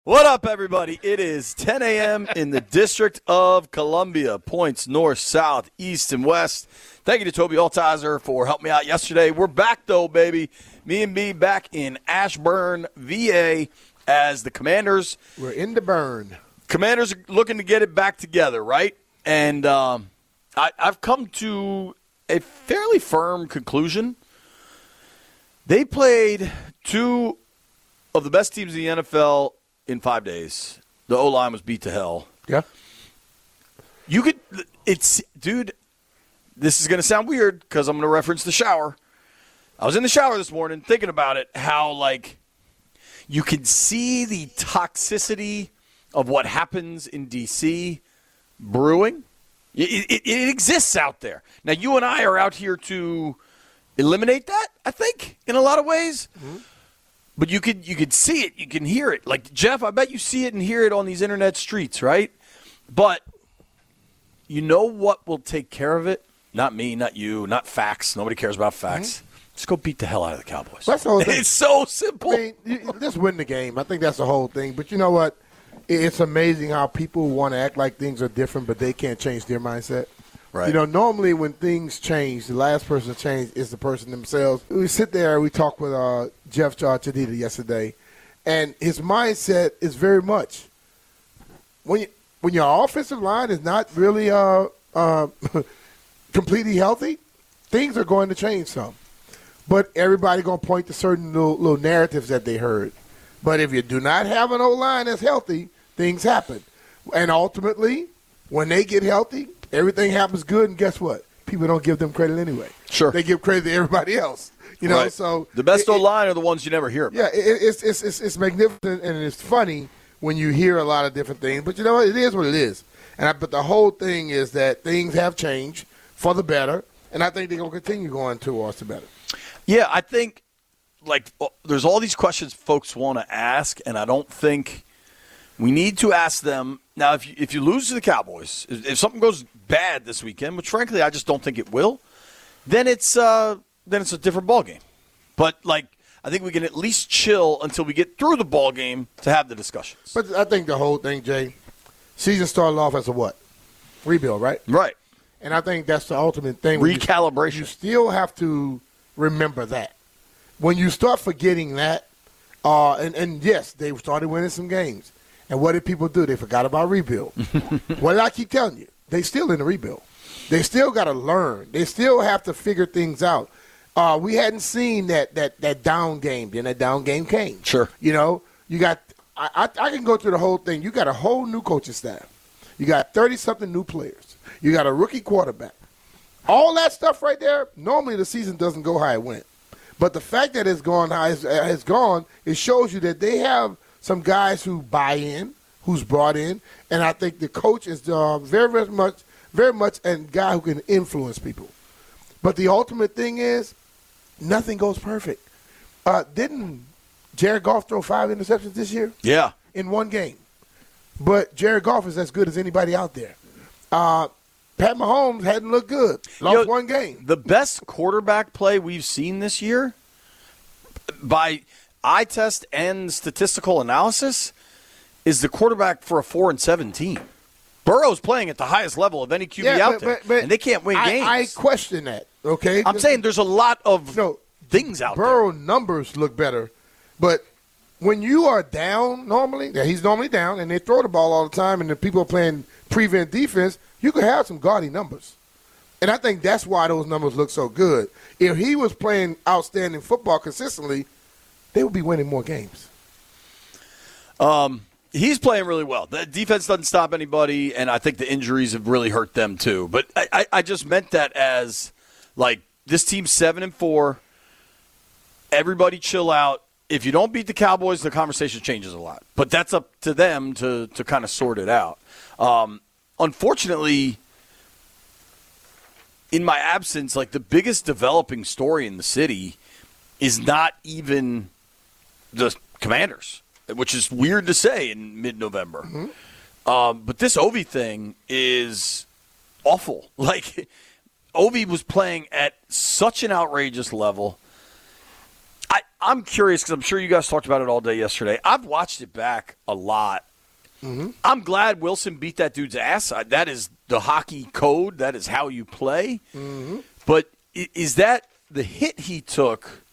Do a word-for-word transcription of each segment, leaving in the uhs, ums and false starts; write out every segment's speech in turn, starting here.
What up, everybody? It is ten a.m. in the District of Columbia. Points north, south, east, and west. Thank you to Toby Altizer for helping me out yesterday. We're back, though, baby. Me and me back in Ashburn, V A, as the Commanders. We're in the burn. Commanders are looking to get it back together, right? And um, I, I've come to a fairly firm conclusion. They played two of the best teams in the N F L in five days. The O-line was beat to hell. Yeah. You could, it's, dude, this is going to sound weird because I'm going to reference the shower. I was in the shower this morning thinking about it, how, like, you can see the toxicity of what happens in D C brewing. It, it, it exists out there. Now, you and I are out here to eliminate that, I think, in a lot of ways. Mm-hmm. But you could you could see it, you can hear it. Like, Jeff, I bet you see it and hear it on these internet streets, right? But you know what will take care of it? Not me, not you, not facts. Nobody cares about facts. Mm-hmm. Just go beat the hell out of the Cowboys. That's the whole thing. It's so simple. I mean, you, just win the game. I think that's the whole thing. But you know what? It's amazing how people want to act like things are different, but they can't change their mindset. Right. You know, normally when things change, the last person to change is the person themselves. We sit there, we talked with uh, Jeff Chadita yesterday, and his mindset is very much when you, when your offensive line is not really uh, uh, completely healthy, things are going to change some. But everybody going to point to certain little, little narratives that they heard. But if you do not have an O-line that's healthy, things happen. And ultimately, when they get healthy, everything happens good, and guess what? People don't give them credit anyway. Sure. They give credit to everybody else. You know, right. so the best it, O-line are the ones you never hear about. Yeah, it, it's, it's it's it's magnificent, and it's funny when you hear a lot of different things. But you know what? It is what it is. And I, but the whole thing is that things have changed for the better, and I think they're going to continue going towards the better. Yeah, I think, like, there's all these questions folks want to ask, and I don't think we need to ask them. Now, if you, if you lose to the Cowboys, if, if something goes bad this weekend, which frankly I just don't think it will, then it's uh, then it's a different ballgame. But, like, I think we can at least chill until we get through the ballgame to have the discussions. But I think the whole thing, Jay, season started off as a what? Rebuild, right? Right. And I think that's the ultimate thing. Recalibration. You, you still have to remember that. When you start forgetting that, uh, and, and yes, they started winning some games. And what did people do? They forgot about rebuild. What did I keep telling you? They still in the rebuild. They still got to learn. They still have to figure things out. Uh, we hadn't seen that that that down game. Then that down game came. Sure. You know, you got I, – I, I can go through the whole thing. You got a whole new coaching staff. You got thirty-something new players. You got a rookie quarterback. All that stuff right there, normally the season doesn't go how it went. But the fact that it's gone how it's, it's gone, it shows you that they have – some guys who buy in, who's brought in, and I think the coach is uh, very, very much, very much a guy who can influence people. But the ultimate thing is, nothing goes perfect. Uh, didn't Jared Goff throw five interceptions this year? Yeah, in one game. But Jared Goff is as good as anybody out there. Uh, Pat Mahomes hadn't looked good. Lost you know, one game. The best quarterback play we've seen this year, by eye test and statistical analysis, is the quarterback for a four and seven team. Burrow's playing at the highest level of any Q B yeah, out but, there, but, but and they can't win I, games. I question that. Okay, I'm saying there's a lot of no, things out Burrow there. Burrow numbers look better, but when you are down normally, yeah, he's normally down, and they throw the ball all the time, and the people are playing prevent defense, you could have some gaudy numbers. And I think that's why those numbers look so good. If he was playing outstanding football consistently, they would be winning more games. Um, he's playing really well. The defense doesn't stop anybody, and I think the injuries have really hurt them too. But I, I, I just meant that as, like, this team's seven and four. Everybody chill out. If you don't beat the Cowboys, the conversation changes a lot. But that's up to them to to kind of sort it out. Um, unfortunately, in my absence, like, the biggest developing story in the city is not even the Commanders, which is weird to say in mid-November. Mm-hmm. Um, but this Ovi thing is awful. Like, Ovi was playing at such an outrageous level. I, I'm curious because I'm sure you guys talked about it all day yesterday. I've watched it back a lot. Mm-hmm. I'm glad Wilson beat that dude's ass. That is the hockey code. That is how you play. Mm-hmm. But is that the hit he took?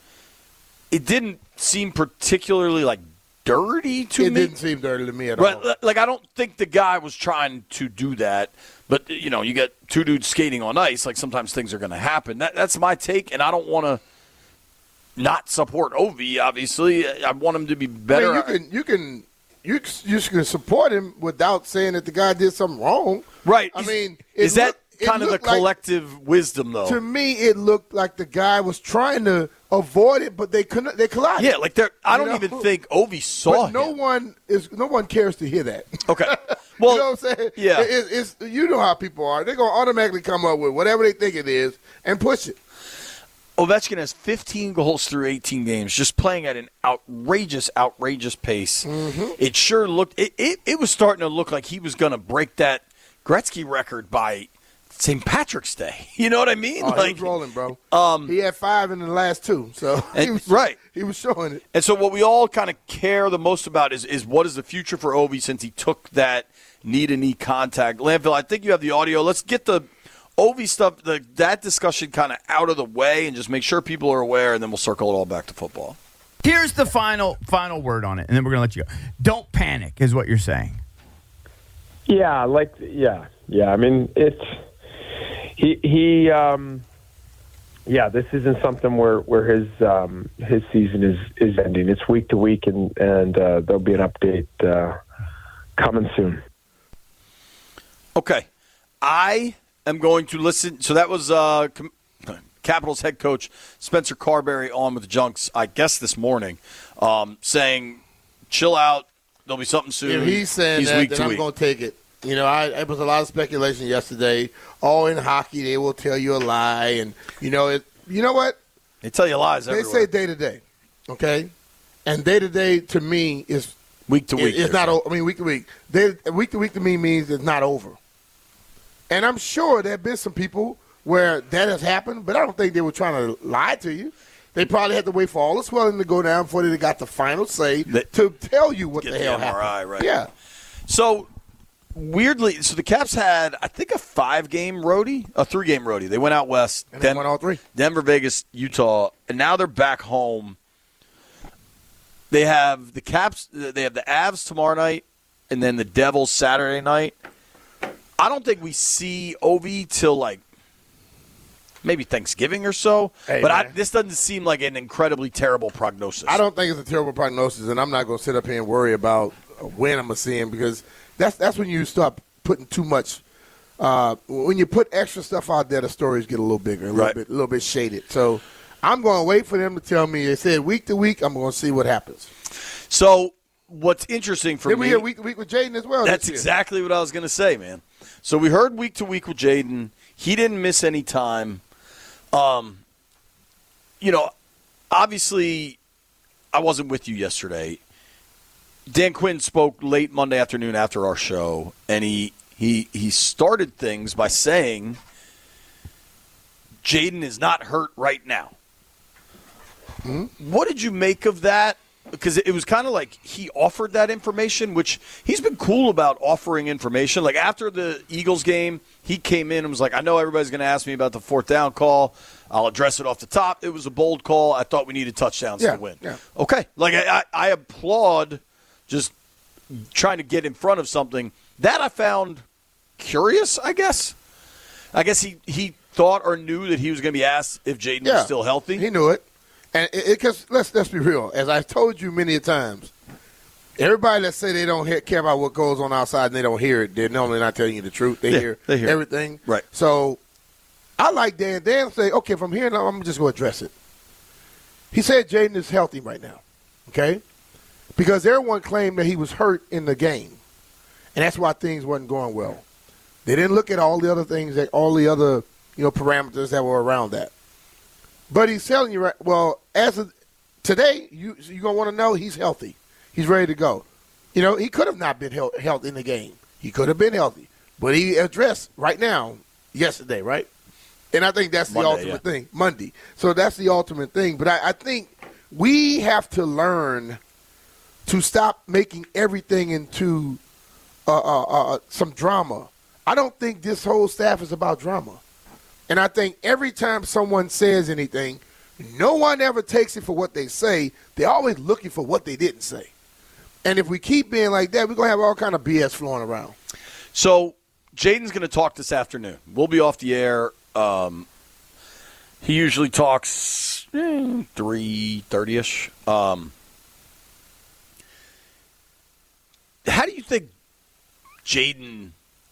It didn't seem particularly like dirty to it me. It didn't seem dirty to me at right, all. Like I don't think the guy was trying to do that. But you know, you get two dudes skating on ice. Like sometimes things are going to happen. That, that's my take, and I don't want to not support Ovi. Obviously, I want him to be better. I mean, you can you can. You you can support him without saying that the guy did something wrong. Right. I is, mean, is that looked, kind of the collective like, wisdom, though? To me, it looked like the guy was trying to avoid it, but they couldn't. They collided. Yeah, like they're. I don't you know? even think Ovi saw but no him. one is. No one cares to hear that. Okay. Well, you know what I'm saying? Yeah. It, it's you know how people are. They're gonna automatically come up with whatever they think it is and push it. Ovechkin has fifteen goals through eighteen games, just playing at an outrageous, outrageous pace. Mm-hmm. It sure looked it, – it, it was starting to look like he was going to break that Gretzky record by Saint Patrick's Day. You know what I mean? Oh, like, he was rolling, bro. Um, he had five in the last two, so and, he was, right. he was showing it. And so what we all kind of care the most about is, is what is the future for Ovi since he took that knee-to-knee contact. Landfill, I think you have the audio. Let's get the – Ovi stuff, the, that discussion kind of out of the way and just make sure people are aware, and then we'll circle it all back to football. Here's the final final word on it, and then we're going to let you go. Don't panic is what you're saying. Yeah, like, yeah, yeah. I mean, it's, he, he um, yeah, this isn't something where, where his um, his season is, is ending. It's week to week, and, and uh, there'll be an update uh, coming soon. Okay. I... I'm going to listen. So that was uh, Capitals head coach Spencer Carberry on with the Junks, I guess, this morning, um, saying, chill out. There'll be something soon. If he's saying he's that, then I'm going to take it. You know, I, it was a lot of speculation yesterday. Oh, in hockey, they will tell you a lie. And, you know, it. You know what? They tell you lies they everywhere. They say day to day, okay? And day to day, to me, is week to week. It's not. I mean, week to week. Day, week to week to me means it's not over. And I'm sure there have been some people where that has happened, but I don't think they were trying to lie to you. They probably had to wait for all the swelling to go down before they got the final say that, to tell you what the hell the M R I, happened. Right. Yeah. So, weirdly, so the Caps had, I think, a five-game roadie, a three-game roadie. They went out west. And they Den- won all three. Denver, Vegas, Utah, and now they're back home. They have the Caps, they have the Avs tomorrow night, and then the Devils Saturday night. I don't think we see Ovi till like maybe Thanksgiving or so. Hey, but I, this doesn't seem like an incredibly terrible prognosis. I don't think it's a terrible prognosis, and I'm not going to sit up here and worry about when I'm going to see him because that's that's when you start putting too much. Uh, when you put extra stuff out there, the stories get a little bigger, a little right. bit, a little bit shaded. So I'm going to wait for them to tell me. They said week to week. I'm going to see what happens. So what's interesting for Did me? we hear week to week with Jaden as well? That's exactly what I was going to say, man. So we heard week to week with Jaden. He didn't miss any time. Um, you know, obviously, I wasn't with you yesterday. Dan Quinn spoke late Monday afternoon after our show, and he he he started things by saying Jaden is not hurt right now. Mm-hmm. What did you make of that? Because it was kind of like he offered that information, which he's been cool about offering information. Like after the Eagles game, he came in and was like, I know everybody's going to ask me about the fourth down call. I'll address it off the top. It was a bold call. I thought we needed touchdowns yeah, to win. Yeah. Okay. Like I, I applaud just trying to get in front of something. That I found curious, I guess. I guess he, he thought or knew that he was going to be asked if Jaden yeah, was still healthy. He knew it. And because let's let's be real, as I've told you many times, everybody that say they don't hear, care about what goes on outside and they don't hear it, they're normally not telling you the truth. They yeah, hear they hear everything. Right. So I like Dan. Dan say, okay, from here now, I'm just going to address it. He said Jaden is healthy right now, okay? Because everyone claimed that he was hurt in the game, and that's why things wasn't going well. They didn't look at all the other things, that all the other you know parameters that were around that. But he's telling you, right, well, as of today, you, you're going to want to know he's healthy. He's ready to go. You know, he could have not been he- healthy in the game. He could have been healthy. But he addressed right now, yesterday, right? And I think that's the Monday, ultimate yeah. thing, Monday. So that's the ultimate thing. But I, I think we have to learn to stop making everything into uh, uh, uh, some drama. I don't think this whole staff is about drama. And I think every time someone says anything, no one ever takes it for what they say. They're always looking for what they didn't say. And if we keep being like that, we're going to have all kind of B S flowing around. So Jaden's going to talk this afternoon. We'll be off the air. Um, he usually talks eh, three thirty-ish. Um, how do you think Jaden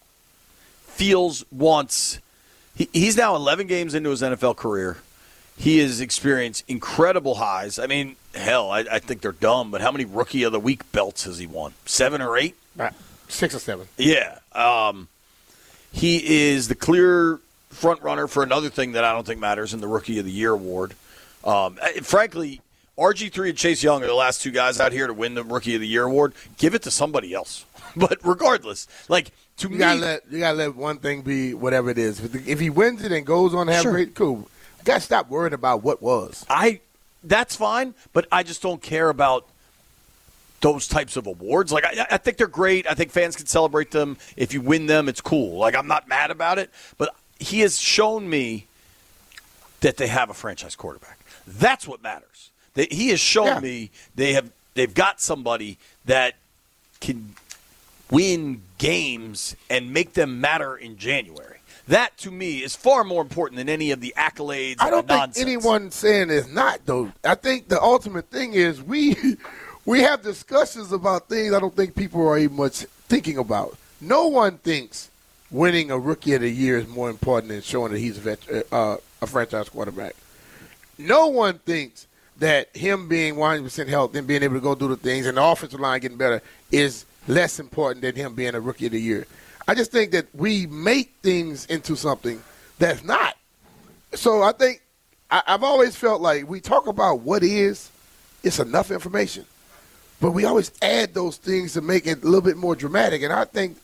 feels, wants he, – he's now eleven games into his N F L career. He has experienced incredible highs. I mean, hell, I, I think they're dumb, but how many Rookie of the Week belts has he won? Seven or eight? Uh, six or seven. Yeah. Um, he is the clear front runner for another thing that I don't think matters in the Rookie of the Year award. Um, frankly, R G three and Chase Young are the last two guys out here to win the Rookie of the Year award. Give it to somebody else. But regardless, like, to you me – gotta let, you got to let one thing be whatever it is. If, the, if he wins it and goes on to have Sure. great – cool. You got to stop worrying about what was. I that's fine, but I just don't care about those types of awards. Like I, I think they're great. I think fans can celebrate them. If you win them, it's cool. Like I'm not mad about it, but he has shown me that they have a franchise quarterback. That's what matters. They, he has shown Yeah. me they have they've got somebody that can win games and make them matter in January. That, to me, is far more important than any of the accolades I and don't the think nonsense. anyone saying it's not, though. I think the ultimate thing is we we have discussions about things I don't think people are even much thinking about. No one thinks winning a Rookie of the Year is more important than showing that he's a, vet, uh, a franchise quarterback. No one thinks that him being one hundred percent healthy and being able to go do the things and the offensive line getting better is less important than him being a Rookie of the Year. I just think that we make things into something that's not. So I think I, I've always felt like we talk about what is, it's enough information. But we always add those things to make it a little bit more dramatic. And I think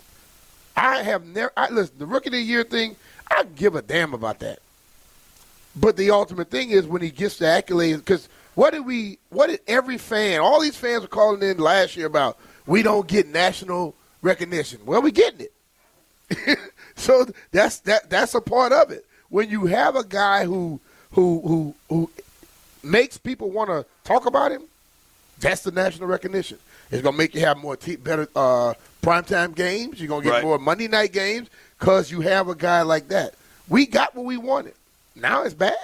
I have never – listen, the Rookie of the Year thing, I give a damn about that. But the ultimate thing is when he gets the accolades, because what did we – what did every fan – all these fans were calling in last year about we don't get national – recognition. Well, we're getting it. So that's that that's a part of it. When you have a guy who who who who makes people want to talk about him, that's the national recognition. It's gonna make you have more t- better uh, primetime games. You're gonna get Right. more Monday night games because you have a guy like that. We got what we wanted. Now it's bad.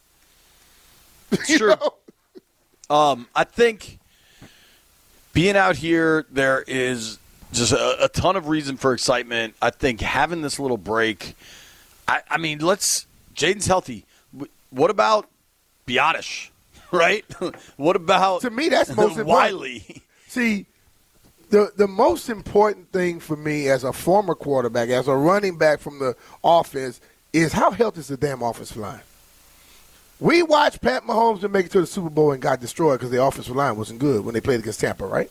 You Sure. know? Um, I think being out here, there is just a, a ton of reason for excitement. I think having this little break, I, I mean, let's – Jaden's healthy. What about Biotish, right? What about To me, that's most important. Wiley? See, the the most important thing for me as a former quarterback, as a running back from the offense, is how healthy is the damn offensive line. We watched Pat Mahomes make it to the Super Bowl and got destroyed because the offensive line wasn't good when they played against Tampa, right?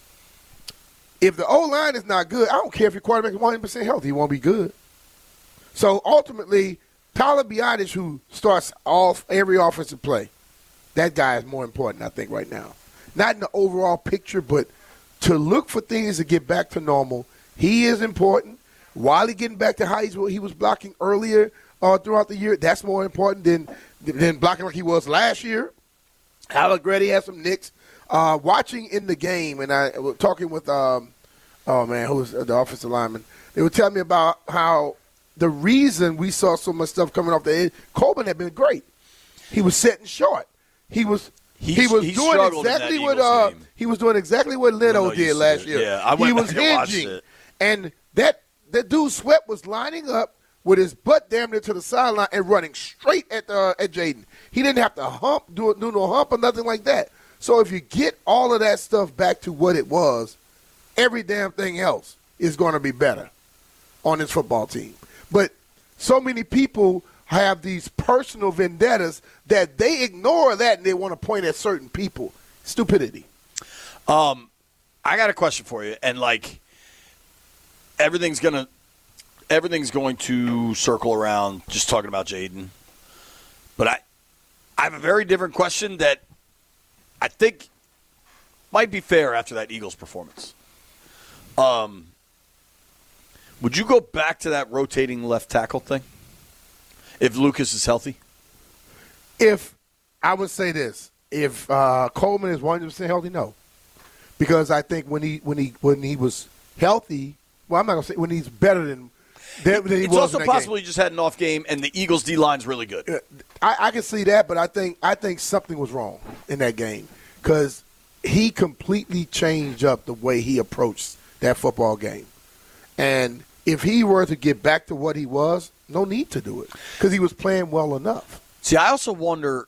If the O-line is not good, I don't care if your quarterback is one hundred percent healthy. He won't be good. So, ultimately, Tyler Biotish, who starts off every offensive play, that guy is more important, I think, right now. Not in the overall picture, but to look for things to get back to normal, he is important. Wiley getting back to how he was blocking earlier uh, throughout the year, that's more important than, than blocking like he was last year. Allegretti has some nicks. Uh, watching in the game, and I was talking with, um, oh, man, who was the offensive lineman. They were telling me about how the reason we saw so much stuff coming off the end, Coleman had been great. He was setting short. He was He, he was he doing struggled in exactly that what Eagles uh, game. he was doing exactly what Leno Leno used did to last do. year. Yeah, I went he was back and watched hinging, it. and that that dude Sweat was lining up with his butt damn near to the sideline and running straight at the at Jaden. He didn't have to hump, do do no hump or nothing like that. So if you get all of that stuff back to what it was, every damn thing else is going to be better on this football team. But so many people have these personal vendettas that they ignore that and they want to point at certain people. Stupidity. Um, I got a question for you, and like everything's gonna, everything's going to circle around just talking about Jaden. But I, I have a very different question that I think might be fair after that Eagles performance. Um, would you go back to that rotating left tackle thing if Lucas is healthy? If I would say this, if uh, Coleman is one hundred percent healthy, no, because I think when he when he when he was healthy, well, I'm not gonna say when he's better than. than he it's was also in that possible game. he just had an off game, and the Eagles' D line's really good. I, I can see that, but I think I think something was wrong in that game because he completely changed up the way he approached that football game. And if he were to get back to what he was, no need to do it because he was playing well enough. See, I also wonder,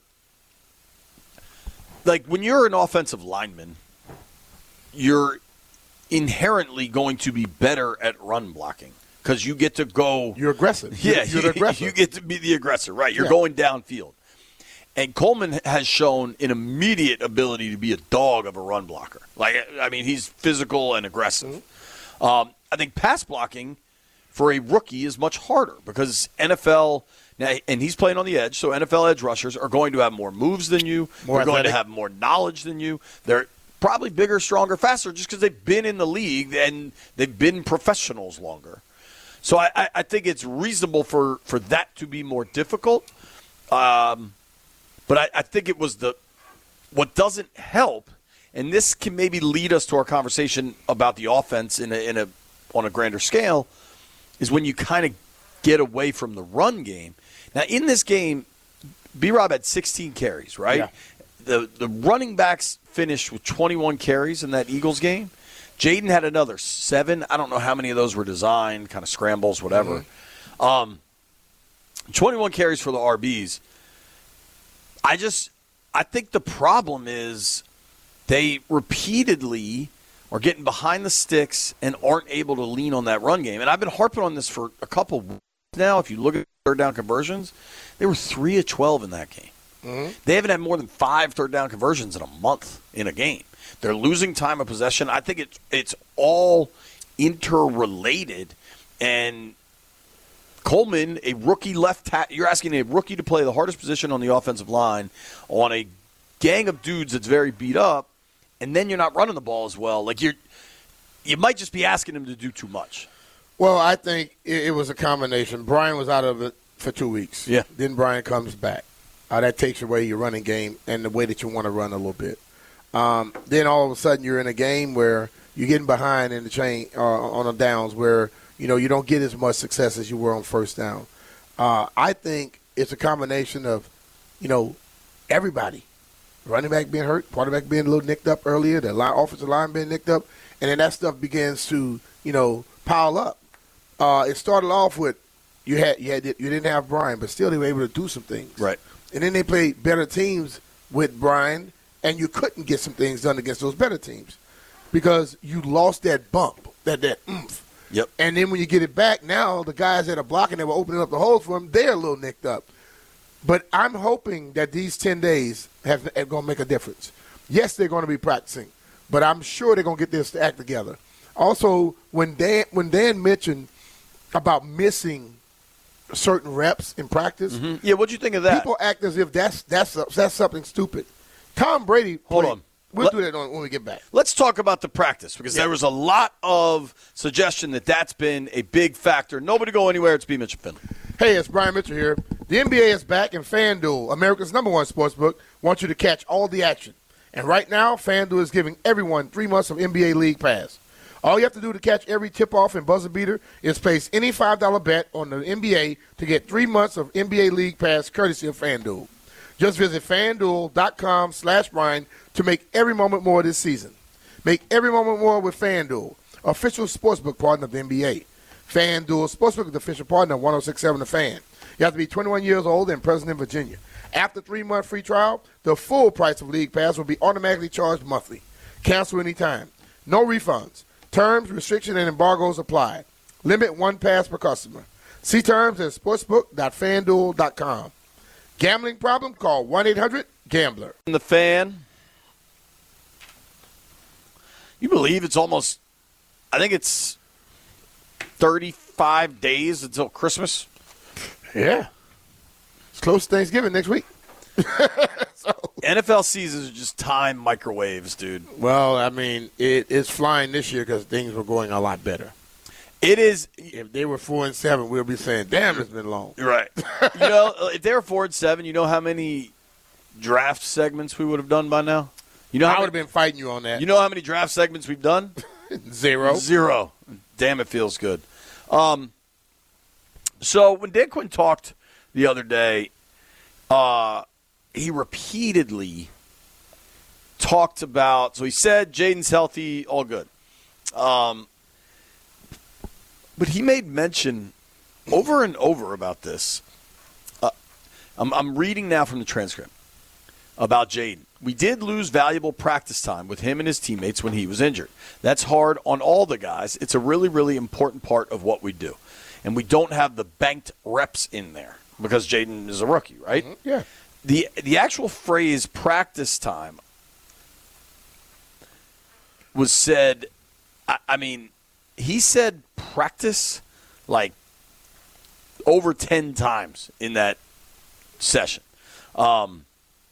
like, when you're an offensive lineman, you're inherently going to be better at run blocking because you get to go. You're aggressive. Yeah, you're, you, the aggressor. you get to be the aggressor, right? You're Yeah. going downfield. And Coleman has shown an immediate ability to be a dog of a run blocker. Like, I mean, he's physical and aggressive. Mm-hmm. Um, I think pass blocking for a rookie is much harder because N F L now, and he's playing on the edge, so N F L edge rushers are going to have more moves than you. More They're going to athletic. have more knowledge than you. They're probably bigger, stronger, faster just because they've been in the league and they've been professionals longer. So I, I, I think it's reasonable for, for that to be more difficult. Um, but I, I think it was the what doesn't help, and this can maybe lead us to our conversation about the offense in a, in a on a grander scale, is when you kind of get away from the run game. Now, in this game, B-Rob had sixteen carries, right? Yeah. The the running backs finished with twenty-one carries in that Eagles game. Jaden had another seven. I don't know how many of those were designed, kind of scrambles, whatever. Mm-hmm. Um, twenty-one carries for the R Bs. I just – I think the problem is they repeatedly are getting behind the sticks and aren't able to lean on that run game. And I've been harping on this for a couple of weeks now. If you look at third down conversions, they were three of twelve in that game. Mm-hmm. They haven't had more than five third down conversions in a month in a game. They're losing time of possession. I think it's it's all interrelated. And Coleman, a rookie left tackle, you're asking a rookie to play the hardest position on the offensive line on a gang of dudes that's very beat up, and then you're not running the ball as well. Like you're, you might just be asking him to do too much. Well, I think it, it was a combination. Brian was out of it for two weeks. Yeah. Then Brian comes back. Uh, that takes away your running game and the way that you want to run a little bit. Um, then all of a sudden you're in a game where you're getting behind in the chain uh, on the downs where, you know, you don't get as much success as you were on first down. Uh, I think it's a combination of, you know, everybody. Running back being hurt, quarterback being a little nicked up earlier, the line, offensive line being nicked up, and then that stuff begins to, you know, pile up. Uh, it started off with you had you had you didn't have Brian, but still they were able to do some things. Right. And then they played better teams with Brian, and you couldn't get some things done against those better teams because you lost that bump, that that oomph. Yep. And then when you get it back, now the guys that are blocking that were opening up the holes for him, they're a little nicked up. But I'm hoping that these ten days have, are going to make a difference. Yes, they're going to be practicing, but I'm sure they're going to get this to act together. Also, when Dan, when Dan mentioned about missing certain reps in practice, Mm-hmm. Yeah, what'd you think of that? people act as if that's that's that's something stupid. Tom Brady. Hold played. on. We'll Let- do that on, when we get back. Let's talk about the practice because there was a lot of suggestion that that's been a big factor. Nobody go anywhere. It's B. Mitchell Finley. Hey, it's Brian Mitchell here. The N B A is back, and FanDuel, America's number one sportsbook, wants you to catch all the action. And right now, FanDuel is giving everyone three months of N B A League Pass. All you have to do to catch every tip-off and buzzer beater is place any five dollar bet on the N B A to get three months of N B A League Pass courtesy of FanDuel. Just visit FanDuel.com slash Brian to make every moment more this season. Make every moment more with FanDuel, official sportsbook partner of the N B A. FanDuel Sportsbook is the official partner of one oh six point seven The Fan. You have to be twenty-one years old and present in Virginia. After three-month free trial, the full price of League Pass will be automatically charged monthly. Cancel anytime. No refunds. Terms, restrictions, and embargoes apply. Limit one pass per customer. See terms at sportsbook dot fan duel dot com. Gambling problem? Call one eight hundred gambler. The Fan. You believe it's almost, I think it's thirty-five days until Christmas. Yeah. It's close to Thanksgiving next week. so, N F L seasons are just time microwaves, dude. well, I mean, it, it's flying this year because things were going a lot better. It is If they were four and seven, we'll be saying, "Damn, it's been long." right. You know, if they were four and seven, you know how many draft segments we would have done by now. You know, I how would have many, been fighting you on that. You know how many draft segments we've done? Zero. Zero. Damn, it feels good. Um, so when Dan Quinn talked the other day, uh, he repeatedly talked about. So he said Jaden's healthy, all good. Um, but he made mention over and over about this. Uh, I'm, I'm reading now from the transcript about Jaden. We did lose valuable practice time with him and his teammates when he was injured. That's hard on all the guys. It's a really, really important part of what we do. And we don't have the banked reps in there because Jaden is a rookie, right? Mm-hmm. Yeah. The the actual phrase practice time was said, I, I mean, he said practice like over ten times in that session. Um,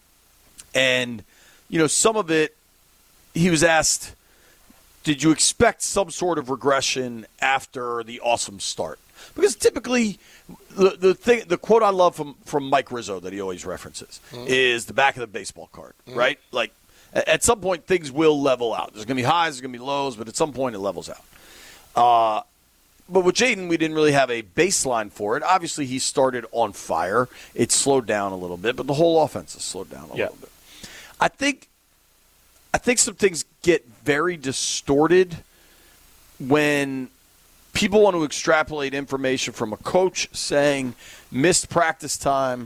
and, you know, some of it, he was asked, did you expect some sort of regression after the awesome start? Because typically, the the thing, the quote I love from, from Mike Rizzo that he always references mm-hmm. is the back of the baseball card, mm-hmm. right? Like, at, at some point, things will level out. There's going to be highs, there's going to be lows, but at some point, it levels out. Uh, but with Jaden, we didn't really have a baseline for it. Obviously, he started on fire. It slowed down a little bit, but the whole offense has slowed down a yeah. little bit. I think, I think some things get very distorted when people want to extrapolate information from a coach saying missed practice time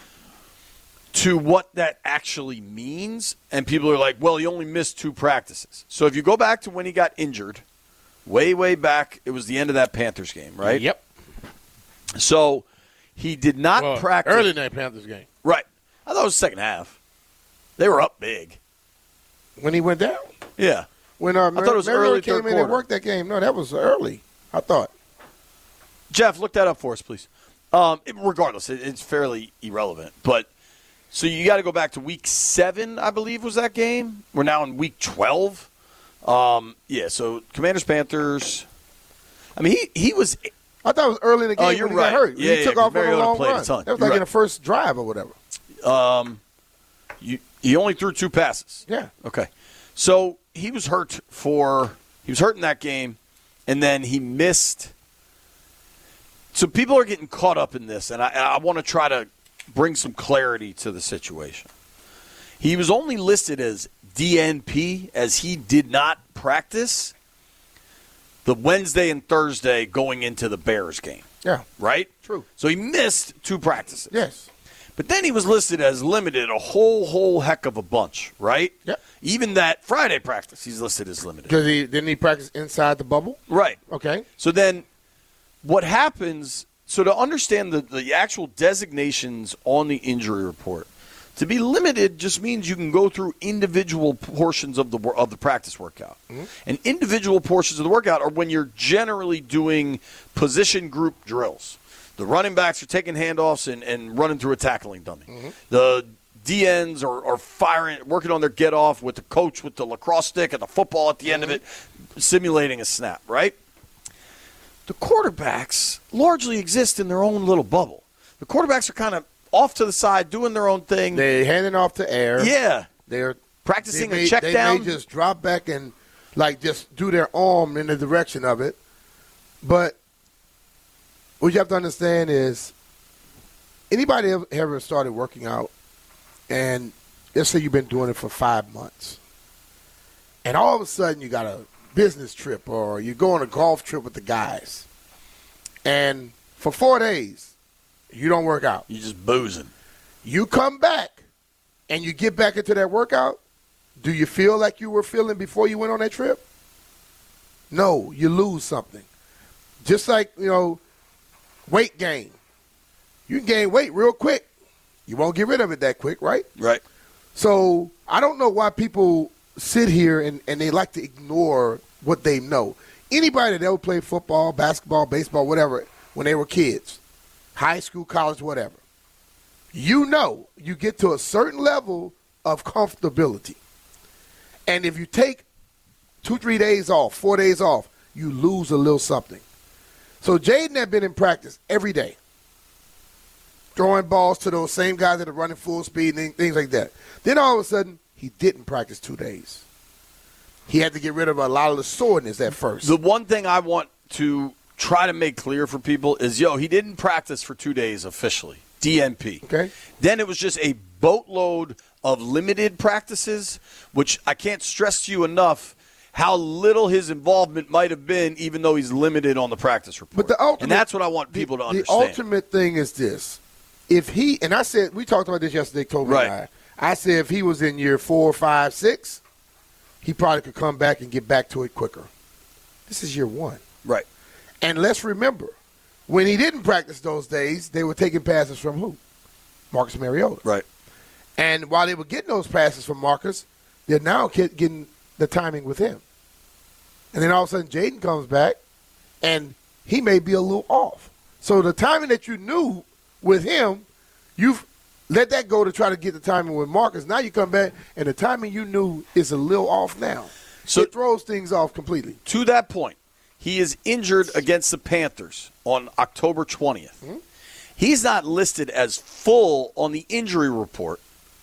to what that actually means. And people are like, well, he only missed two practices. So if you go back to when he got injured, way, way back, it was the end of that Panthers game, right? Yep. So he did not well, practice. Early in that Panthers game. Right. I thought it was the second half. They were up big. When he went down? Yeah. When uh, I thought it was Mariota early came third in quarter. and worked that game. No, that was early, I thought. Jeff, look that up for us, please. Um, it, regardless, it, it's fairly irrelevant. But so you got to go back to week seven, I believe, was that game. We're now in week twelve. Um, yeah, so Commanders Panthers. I mean, he he was. I thought it was early in the game Oh, you're when he right. got hurt. Yeah, he yeah, took off on a Mariota long played a run. ton. That was You're like right. in the first drive or whatever. Um, you, he only threw two passes. Yeah. Okay. So he was hurt for he was hurt in that game, and then he missed. So people are getting caught up in this, and I, I want to try to bring some clarity to the situation. He was only listed as D N P, as he did not practice the Wednesday and Thursday going into the Bears game. Yeah. Right? True. So he missed two practices. Yes. But then he was listed as limited a whole, whole heck of a bunch, right? Yep. Even that Friday practice, he's listed as limited. Because he didn't he practice inside the bubble? Right. Okay. So then what happens, so to understand the, the actual designations on the injury report, to be limited just means you can go through individual portions of the of the practice workout. Mm-hmm. And individual portions of the workout are when you're generally doing position group drills. The running backs are taking handoffs and, and running through a tackling dummy. Mm-hmm. The D Ns are, are firing, working on their get-off with the coach with the lacrosse stick and the football at the mm-hmm. end of it, simulating a snap, right? The quarterbacks largely exist in their own little bubble. The quarterbacks are kind of off to the side, doing their own thing. They're handing off to air. Yeah. They're practicing they may, a check they down. They may just drop back and, like, just do their arm in the direction of it. But what you have to understand is anybody ever, ever started working out, and let's say you've been doing it for five months, and all of a sudden you got a business trip or you go on a golf trip with the guys, and for four days you don't work out. You're just boozing. You come back and you get back into that workout, do you feel like you were feeling before you went on that trip? No, you lose something. Just like, you know, weight gain. You can gain weight real quick. You won't get rid of it that quick, right? Right. So I don't know why people sit here and, and they like to ignore what they know. Anybody that ever played football, basketball, baseball, whatever, when they were kids, high school, college, whatever, you know you get to a certain level of comfortability. And if you take two, three days off, four days off, you lose a little something. So Jaden had been in practice every day, throwing balls to those same guys that are running full speed and things like that. Then all of a sudden, he didn't practice two days. He had to get rid of a lot of the soreness at first. The one thing I want to try to make clear for people is, yo, he didn't practice for two days officially, D N P. Okay. Then it was just a boatload of limited practices, which I can't stress to you enough how little his involvement might have been, even though he's limited on the practice report. But the ultimate, and that's what I want people the, to understand. The ultimate thing is this. If he, and I said, we talked about this yesterday, Toby right. and I. I said if he was in year four, five, six, he probably could come back and get back to it quicker. This is year one. Right. And let's remember, when he didn't practice those days, they were taking passes from who? Marcus Mariota. Right. And while they were getting those passes from Marcus, they're now get, getting the timing with him. And then all of a sudden, Jaden comes back, and he may be a little off. So the timing that you knew with him, you've let that go to try to get the timing with Marcus. Now you come back, and the timing you knew is a little off now. So it throws things off completely. To that point, he is injured against the Panthers on October twentieth. Mm-hmm. He's not listed as full on the injury report,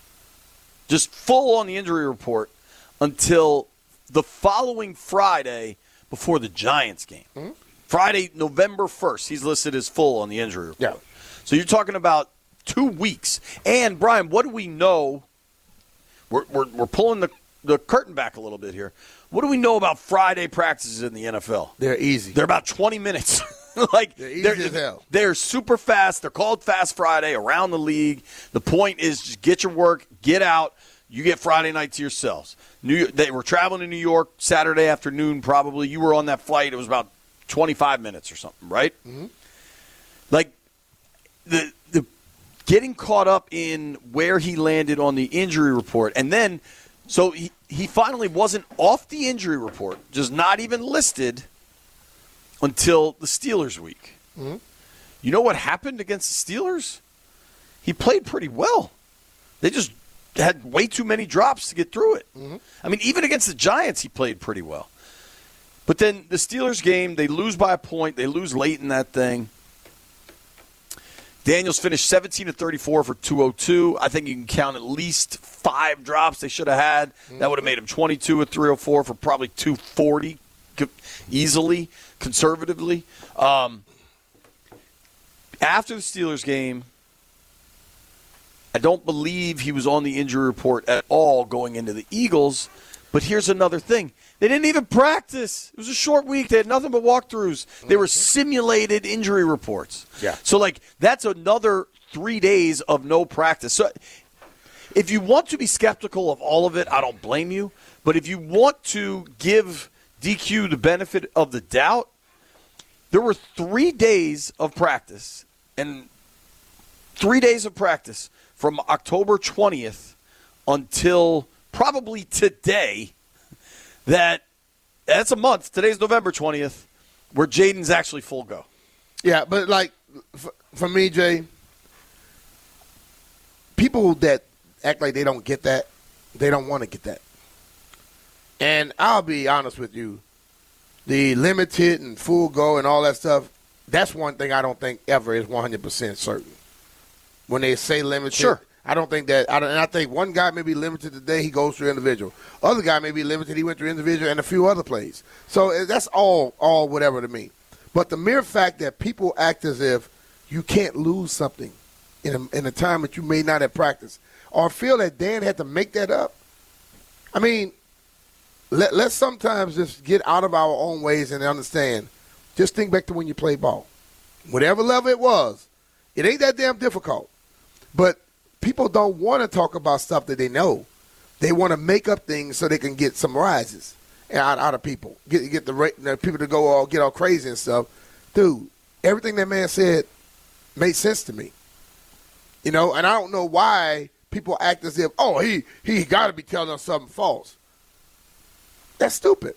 just full on the injury report, until the following Friday before the Giants game. Mm-hmm. Friday, November first, he's listed as full on the injury report. Yeah. So you're talking about two weeks. And, Brian, what do we know? We're, we're, we're pulling the, the curtain back a little bit here. What do we know about Friday practices in the N F L? They're easy. They're about twenty minutes. like they're easy they're, as hell. They're super fast. They're called Fast Friday around the league. The point is just get your work, get out. You get Friday night to yourselves. New, they were traveling to New York Saturday afternoon probably. You were on that flight. It was about twenty-five minutes or something, right? Mm-hmm. Like the the getting caught up in where he landed on the injury report. And then so he, he finally wasn't off the injury report, just not even listed until the Steelers week. Mm-hmm. You know what happened against the Steelers? He played pretty well. They just had way too many drops to get through it. Mm-hmm. I mean, even against the Giants, he played pretty well. But then the Steelers game, they lose by a point. They lose late in that thing. Daniels finished seventeen of thirty-four for two oh two. I think you can count at least five drops they should have had. Mm-hmm. That would have made him twenty-two of three oh four for probably two forty easily, conservatively. Um, after the Steelers game, I don't believe he was on the injury report at all going into the Eagles. But here's another thing. They didn't even practice. It was a short week. They had nothing but walkthroughs. They were simulated injury reports. Yeah. So, like, that's another three days of no practice. So if you want to be skeptical of all of it, I don't blame you. But if you want to give D Q the benefit of the doubt, there were three days of practice. And three days of practice from October twentieth until probably today. That that's a month. Today's November twentieth, where Jaden's actually full go. Yeah, but like for, for me, Jay, people that act like they don't get that, they don't want to get that. And I'll be honest with you, the limited and full go and all that stuff, that's one thing I don't think ever is one hundred percent certain. When they say limited, sure. I don't think that. I don't, and I think one guy may be limited today. He goes through individual. Other guy may be limited. He went through individual and a few other plays. So that's all, all whatever to me. But the mere fact that people act as if you can't lose something in a, in a time that you may not have practiced, or feel that Dan had to make that up. I mean, let, let's sometimes just get out of our own ways and understand. Just think back to when you played ball. Whatever level it was, it ain't that damn difficult. But people don't want to talk about stuff that they know. They want to make up things so they can get some rises out, out of people. Get get the, the people to go all get all crazy and stuff. Dude, everything that man said made sense to me. You know, and I don't know why people act as if, oh, he he got to be telling us something false. That's stupid.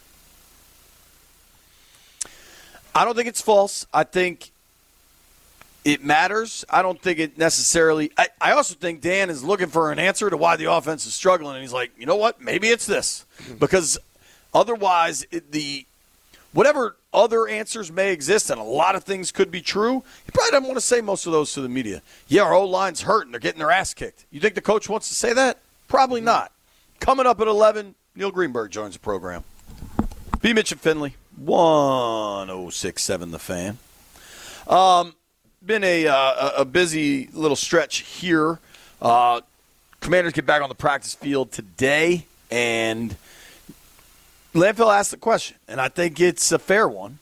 I don't think it's false. I think it matters. I don't think it necessarily I, – I also think Dan is looking for an answer to why the offense is struggling, and he's like, you know what, maybe it's this. Because otherwise it, the – whatever other answers may exist, and a lot of things could be true, he probably doesn't want to say most of those to the media. Yeah, our O-line's hurt, and they're getting their ass kicked. You think the coach wants to say that? Probably not. Coming up at eleven, Neil Greenberg joins the program. B. Mitch and Finley, one oh six point seven The Fan. Um, been a uh, a busy little stretch here. Uh, Commanders get back on the practice field today, and Landfill asked the question, and I think it's a fair one.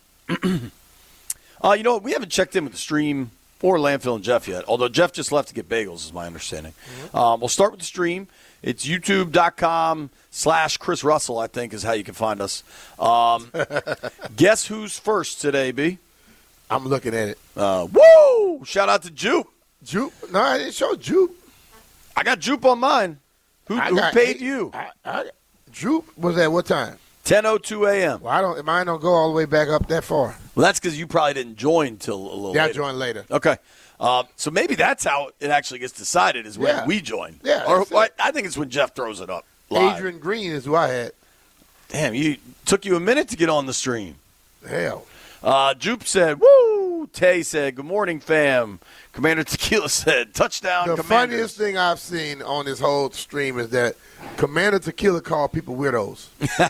uh, you know what? We haven't checked in with the stream or Landfill and Jeff yet, although Jeff just left to get bagels, is my understanding. Mm-hmm. Um, we'll start with the stream. It's youtube.com slash Chris Russell, I think, is how you can find us. Um, guess who's first today, B? I'm looking at it. Uh, woo! Shout out to Jupe. Jupe? No, I didn't show Jupe. I got Jupe on mine. Who, I who got paid eight, you? I, I, Jupe was at what time? ten oh two a.m. Well, I don't. Mine don't go all the way back up that far. Well, that's because you probably didn't join till a little Yeah, later. I joined later. Okay. Uh, so maybe that's how it actually gets decided is when Yeah. we join. Yeah, Or that's I, it. I think it's when Jeff throws it up live. Adrian Green is who I had. Damn, you took you a minute to get on the stream. Hell. Uh, Jupe said, woo! Tay said, good morning, fam. Commander Tequila said, touchdown, The Commanders. funniest thing I've seen on this whole stream is that Commander Tequila called people weirdos.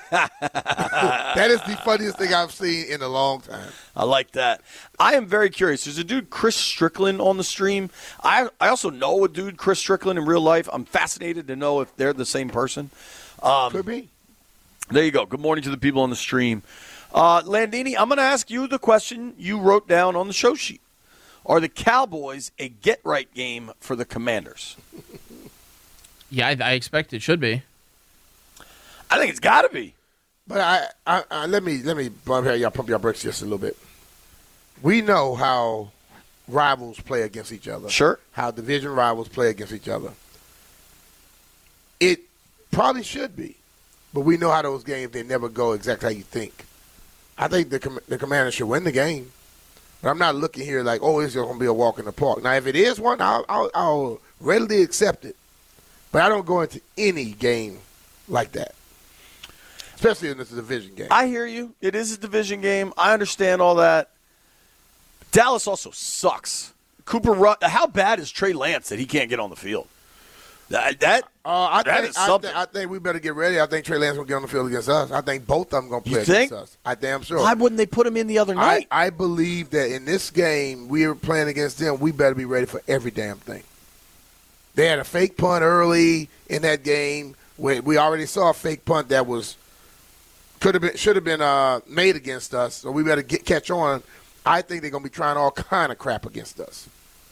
That is the funniest thing I've seen in a long time. I like that. I am very curious. There's a dude, Chris Strickland, on the stream. I I also know a dude, Chris Strickland, in real life. I'm fascinated to know if they're the same person. Um, Could be. There you go. Good morning to the people on the stream. Uh, Landini, I'm going to ask you the question you wrote down on the show sheet. Are the Cowboys a get-right game for the Commanders? Yeah, I, I expect it should be. I think it's got to be. But I, I, I let me let me bump here, y'all pump your brakes just a little bit. We know how rivals play against each other. Sure. How division rivals play against each other. It probably should be, but we know how those games, they never go exactly how you think. I think the com- the Commanders should win the game, but I'm not looking here like, oh, it's going to be a walk in the park. Now, if it is one, I'll, I'll, I'll readily accept it, but I don't go into any game like that, especially in this division game. I hear you. It is a division game. I understand all that. Dallas also sucks. Cooper Rush, how bad is Trey Lance that he can't get on the field? That, that, uh, I, that think, is I, something. th- I think we better get ready. I think Trey Lance will get on the field against us. I think both of them going to play You think? against us. I damn sure. Why wouldn't they put him in the other I, night? I believe that in this game, we are playing against them. We better be ready for every damn thing. They had a fake punt early in that game. We, we already saw a fake punt that was could have been should have been uh, made against us. So we better get catch on. I think they're going to be trying all kind of crap against us.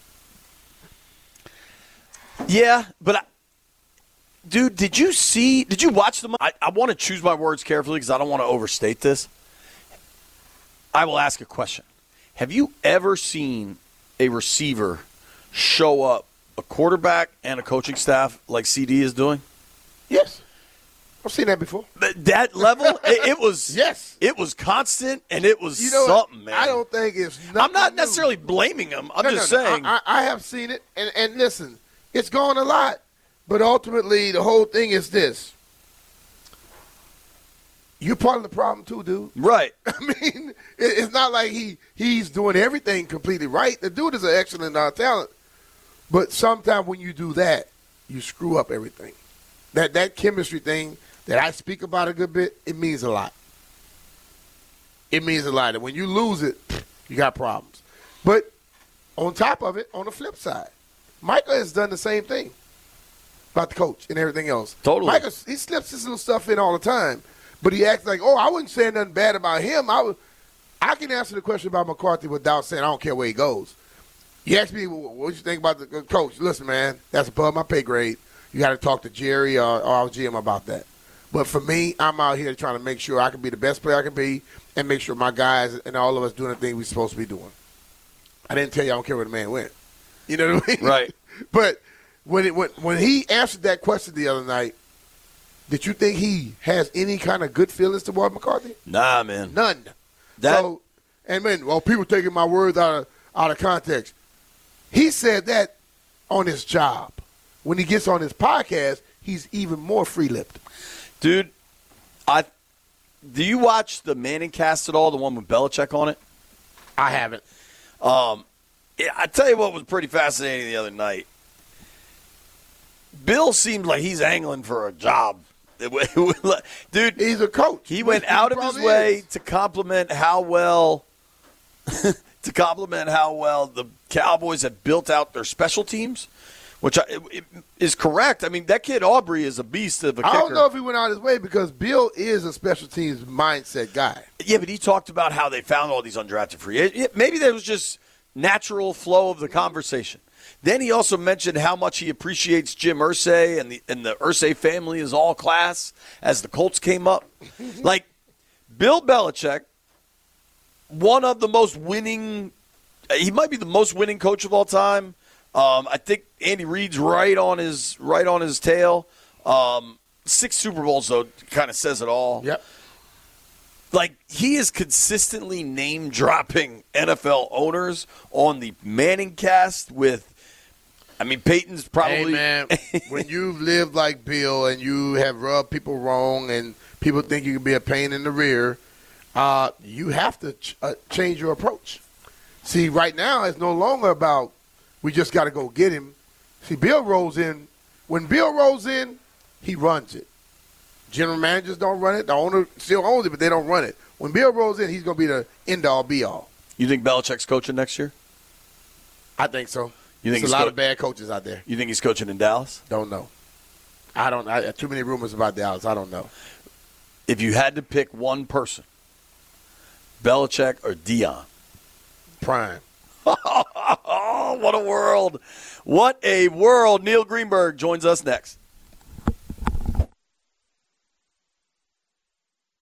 Yeah, but I, dude, did you see? Did you watch the? I, I want to choose my words carefully because I don't want to overstate this. I will ask a question. Have you ever seen a receiver show up a quarterback and a coaching staff like C D is doing? Yes, I've seen that before. Th- That level, it, it was. Yes. it was constant and it was You know, something, man. I don't think it's. I'm not new. necessarily blaming him. I'm No, just no, no. saying. I, I, I have seen it, and, and listen, it's gone a lot. But ultimately, the whole thing is this. You're part of the problem too, dude. right. I mean, it, it's not like he he's doing everything completely right. The dude is an excellent uh, talent. But sometimes when you do that, you screw up everything. That that chemistry thing that I speak about a good bit, it means a lot. It means a lot. And when you lose it, you got problems. But on top of it, on the flip side, Micah has done the same thing about the coach and everything else. Totally. Micah, he slips his little stuff in all the time. But he acts like, oh, I wasn't saying nothing bad about him. I was, I can answer the question about McCarthy without saying I don't care where he goes. You ask me, what you think about the coach? Listen, man, that's above my pay grade. You got to talk to Jerry or, or our G M about that. But for me, I'm out here trying to make sure I can be the best player I can be and make sure my guys and all of us doing the thing we're supposed to be doing. I didn't tell you I don't care where the man went. You know what I mean? Right. But when, it, when, when he answered that question the other night, did you think he has any kind of good feelings toward McCarthy? Nah, man. None. That- so, and man, well, people taking my words out of out of context. He said that on his job. When he gets on his podcast, he's even more free-lipped. Dude, I do you watch the Manning cast at all, the one with Belichick on it? I haven't. Um, yeah, I tell you what was pretty fascinating the other night. Bill seemed like he's angling for a job. Dude, he's a coach. He went out of his way is. to compliment how well to compliment how well the Cowboys have built out their special teams, which I, it, is correct. I mean, that kid Aubrey is a beast of a kicker. I don't know if he went out of his way because Bill is a special teams mindset guy. Yeah, but he talked about how they found all these undrafted free agents. Maybe there was just natural flow of the conversation. Then he also mentioned how much he appreciates Jim Irsay and the and the Irsay family is all class as the Colts came up. Like, Bill Belichick, one of the most winning – he might be the most winning coach of all time. Um, I think Andy Reid's right on his right on his tail. Um, six Super Bowls, though, kind of says it all. Yep. Like, he is consistently name-dropping N F L owners on the Manning cast with – I mean, Peyton's probably. Hey, man, when you've lived like Bill and you have rubbed people wrong and people think you can be a pain in the rear, uh, you have to ch- uh, change your approach. See, right now it's no longer about we just got to go get him. See, Bill rolls in. When Bill rolls in, he runs it. General managers don't run it. The owner still owns it, but they don't run it. When Bill rolls in, he's going to be the end-all, be-all. You think Belichick's coaching next year? I think so. You think There's he's a lot co- of bad coaches out there. You think he's coaching in Dallas? Don't know. I don't. I, too many rumors about Dallas. I don't know. If you had to pick one person, Belichick or Dion? Prime. Oh, what a world. What a world. Neil Greenberg joins us next.